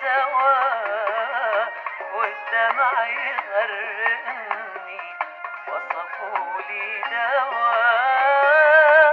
دواء والدمع يغرقني وصفوا لي دواء.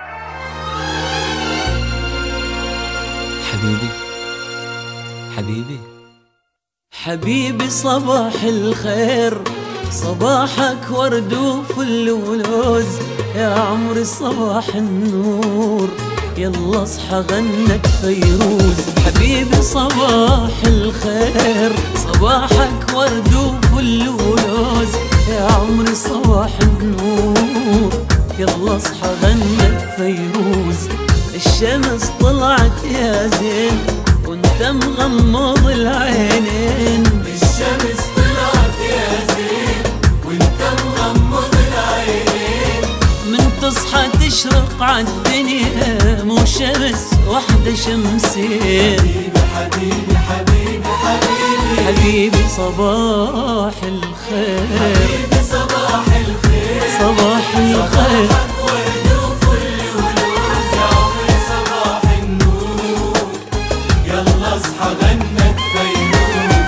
حبيبي حبيبي حبيبي صباح الخير، صباحك ورد وفل ولوز، يا عمري صباح النور، يلا اصحى غنت فيروز. حبيبي صباح الخير، صباحك ورد وفل ولوز، يا عمري صباح النور، يلا اصحى غنت فيروز. الشمس طلعت يا زين وانت مغمض العينين، الشمس طلعت يا زين وانت مغمض العينين. من تصحى تشرق عالدنيا مو شمس وحدة شمسين. حبيبي حبيبي حبيبي حبيبي صباح الخير، حبيبي صباح الخير، صباح الخير. صباحك ورد وفل ولوز، يا عمري صباح النور، يلا اصحى غنت فيروز.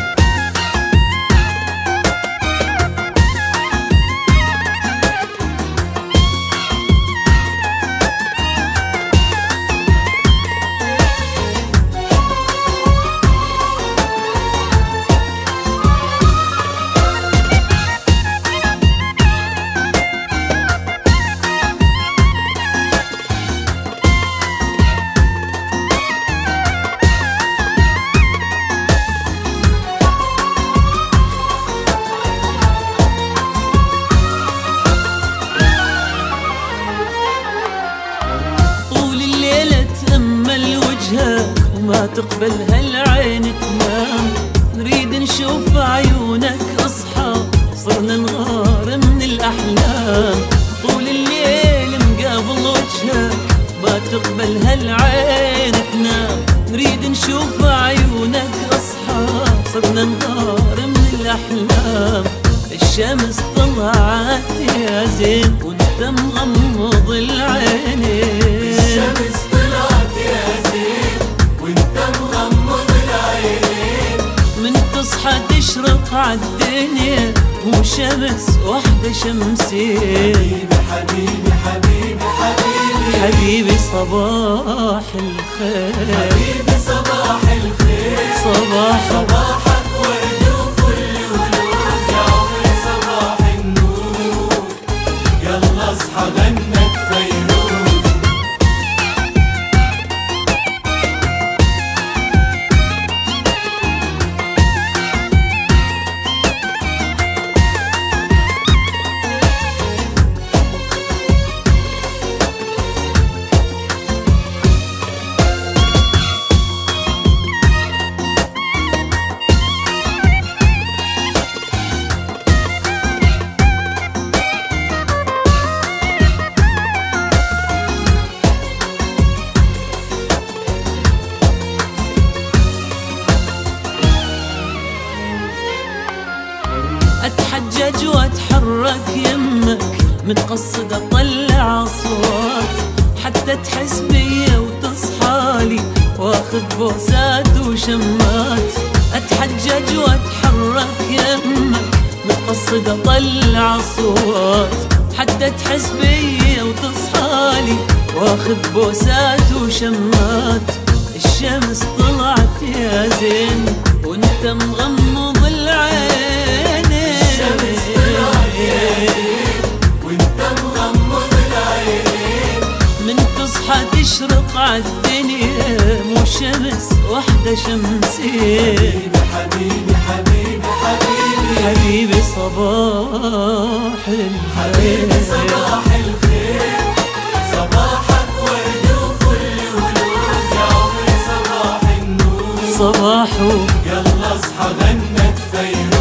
وما تقبل هالعين تنام، نريد نشوف عيونك اصحى، صرنا نغار من الاحلام. طول الليل مقابل وجهك، ما تقبل هالعين تنام، نريد نشوف عيونك اصحى، صرنا نغار من الاحلام. الشمس طلعت يا زين وانت مغمض العينين، الشمس طلعت يا زين وانت مغمض العينين. من تصحى تشرق عالدنيا مو شمس وحدة شمسين. حبيبي حبيبي حبيبي حبيبي صباح الخير، حبيبي صباح الخير، صباحك ورد وفل ولوز، يا عمري صباح النور، يلا اصحى غنت فيروز. اتحجج واتحرك يمك، متقصد اطلع اصوات، حتى تحس بيا وتصحالي، واخذ بوسات وشمات. اتحجج واتحرك يمك، متقصد اطلع اصوات، حتى تحس بيا وتصحالي، واخذ بوسات وشمات. الشمس طلعت يا زين وانت مغمض العين، الشمس طلعت يا زين وانت مغمض العينين. من تصحى تشرق عالدنيا مو شمس وحدة شمسين. حبيبي حبيبي حبيبي حبيبي صباح الخير، حبيبي صباح الخير، صباحك ورد وفل ولوز، يا عمري صباح النور، صباحه يلا اصحى غنت فيروز.